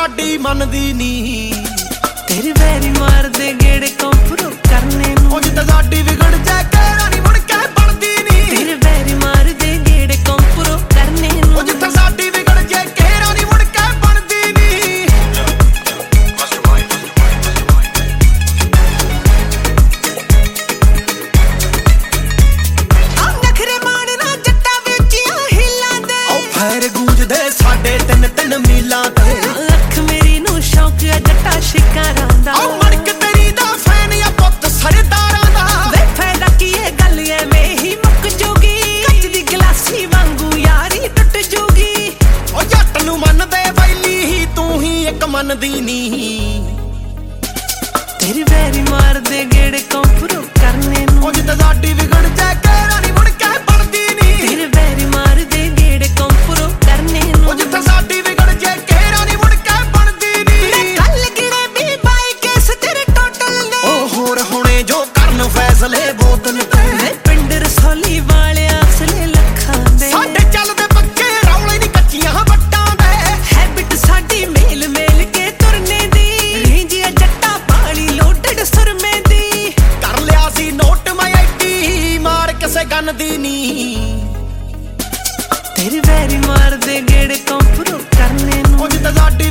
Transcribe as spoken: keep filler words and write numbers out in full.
ਸਾਡੀ ਮੰਨਦੀ ਨੀ। ਤੇਰੇ ਵੈਰੀ ਮਾਰਦੇ ਗੇੜੇ ਕੰਪਰੋ ਕਰਨੇ ਨੂੰ ਉਹ ਜਿੱਦਾਂ ਸਾਡੀ ਵਿਗੜ ਜਾਏ ਕਹਿਣਾ ਨੀ ਮੁੜ ਕੇ ਬਣਦੀ ਨੀ। ਤੇਰੇ ਵੈਰੀ ਮਾਰਦੇ ਗੇੜੇ ਕੰਪਰੋ ਕਰਨੇ ਨੂੰ ਉਹ ਜਿੱਦਾਂ ਸਾਡੀ ਵਿਗੜ ਜਾਏ ਕਹਿਣਾ ਨੀ ਮੁੜ ਕੇ ਬਣਦੀ ਨੀ। ਆ ਨਖਰੇ ਮਾਰਨਾ ਜੱਟਾਂ ਵਿੱਚੀਆਂ ਹਿੱਲਾਂ ਦੇ ਉਹ ਫੈਰ ਗੂੰਜਦੇ ਸਾਡੇ ਤਿੰਨ ਤਿੰਨ ਮੀਲਾਂ ਤੇ। ਅੱਖ ਮੇਰੀ ਨੂੰ ਸ਼ੌਕ ਆ ਜੱਟਾ ਸ਼ਿਕਾਰਾਂ ਦਾ ਉਹ ਮਣਕ ਤੇਰੀ ਦਾ ਫੈਨ ਆ ਪੁੱਤ ਸਰਦਾਰਾਂ ਦਾ। ਵੇ ਫਾਇਦਾ ਕੀ ਇਹ ਗੱਲ ਐਵੇਂ ਹੀ ਮੁੱਕ ਜੂਗੀ ਕੱਚ ਦੀ ਗਲਾਸੀ ਵਾਂਗੂ ਯਾਰੀ ਟੁੱਟ ਜੂਗੀ। ਉਹ ਜੱਟ ਨੂੰ ਮੰਨਦੇ ਵੈਲੀ ਹੀ ਤੂੰ ਹੀ ਇੱਕ ਮੰਨਦੀ ਨੀ। ਤੇਰੇ ਵੈਰੀ ਮਾਰਦੇ ਗੇੜੇ ਕੰਪਰੋ ਕਰਨੇ ਨੂੰ ਉਹ ਜਿੱਦਾਂ ਸਾਡੀ ਵਿਗੜ ਜਾਏ ਕਹਿਣਾ ਨੀ ਮੁੜ ਕੇ ਬਣਦੀ ਨੀ। ਤੇਰੇ ਵੈਰੀ ਮਾਰਦੇ ਗੇੜੇ ਕੰਪਰੋ ਕਰਨੇ ਨੂੰ ਉਹ ਜਿੱਦਾਂ ਸਾਡੀ ਵਿਗੜ ਜਾਏ ਕਹਿਣਾ ਨੀ ਮੁੜ ਕੇ ਬਣਦੀ ਨੀ। ਮੈਂ ਕੱਲ ਗਿਣੇ ਵੀ ਬਾਈ ਕੇਸ ਤੇਰੇ ਟੋਟਲ ਨੇ ਉਹ ਹੋਰ ਹੁਣੇ ਜੋ ਕਰਨ ਫੈਸਲੇ ਬੋਤਲ ਤੇ। ਵੇ ਪਿੰਡ ਰਸੌਲੀ ਵਾਲਿਆਂ ਅਸਲੇ ਲੱਖਾਂ ਦੇ ਸਾਡੇ ਚੱਲਦੇ ਪੱਕੇ ਰੌਲੇ ਨੀ ਕੱਚੀਆਂ ਵੱਟਾਂ ਦੇ। ਹੈਬਿਟ ਸਾਡੀ ਮੇਲ ਮੇਲ ਕੇ ਤੁਰਨੇ ਦੀ ਰੇਂਜਿਆ ਜੱਟਾ ਪਾਲੀ ਲੋਡਡ ਸੁਰਮੇ ਦੀ ਕਰ ਲਿਆ ਸੀ ਨੋਟ ਮੈਂ ਐਡੀ ਮਾਰ ਕਿਸੇ ਗੰਨ ਦੀ ਨੀ। ਤੇਰੇ ਵੈਰੀ ਮਾਰਦੇ ਗੇੜੇ ਕੰਪਰੋ ਕਰਨੇ ਨੂੰ ਉਹ ਜਿੱਦਾਂ ਸਾਡੀ